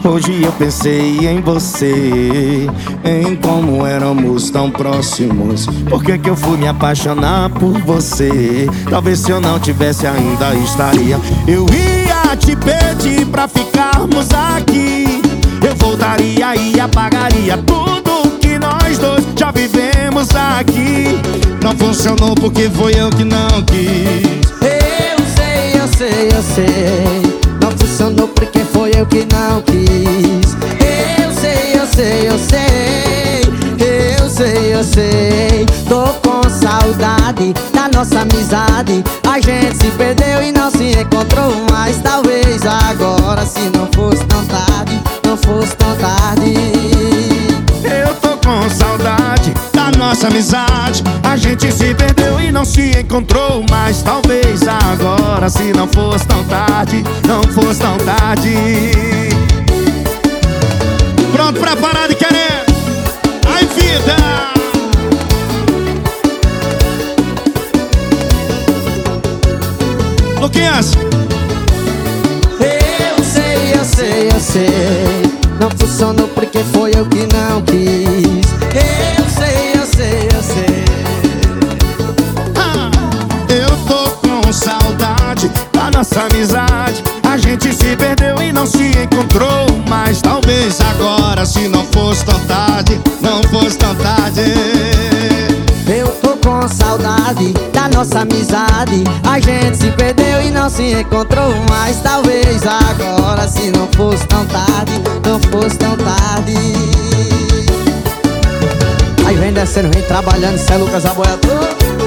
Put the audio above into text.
Hoje eu pensei em você, em como éramos tão próximos. Por que que eu fui me apaixonar por você? Talvez se eu não tivesse ainda estaria. Eu ia te pedir pra ficarmos aqui. Eu voltaria e apagaria tudo que nós dois já vivemos aqui. Não funcionou porque foi eu que não quis. Eu sei. Não funcionou porque foi eu que não quis. Eu sei. Tô com saudade da nossa amizade. A gente se perdeu e não se encontrou mais. Talvez agora, se não fosse tão tarde, não fosse tão tarde. Eu tô com saudade da nossa amizade. A gente se perdeu e não se encontrou mais. Talvez agora, se não fosse tão tarde, não fosse tão tarde. Pronto, preparado e querendo. Ai, vida! Luquinhas! Eu sei. Não funcionou porque foi eu que não quis. Eu sei. Eu tô com saudade da nossa amizade. A gente se perdeu e não se encontrou mais. Talvez agora, se não fosse tão tarde, não fosse tão tarde. Eu tô com saudade da nossa amizade. A gente se perdeu e não se encontrou mais. Talvez agora, se não fosse tão tarde, não fosse tão tarde. Aí vem descendo, vem trabalhando, cê é Lucas Aboiador.